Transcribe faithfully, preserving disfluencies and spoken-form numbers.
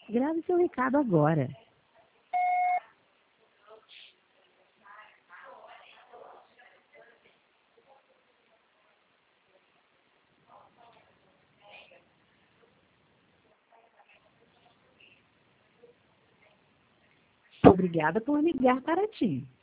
Grave seu recado agora. Obrigada por ligar para Tim.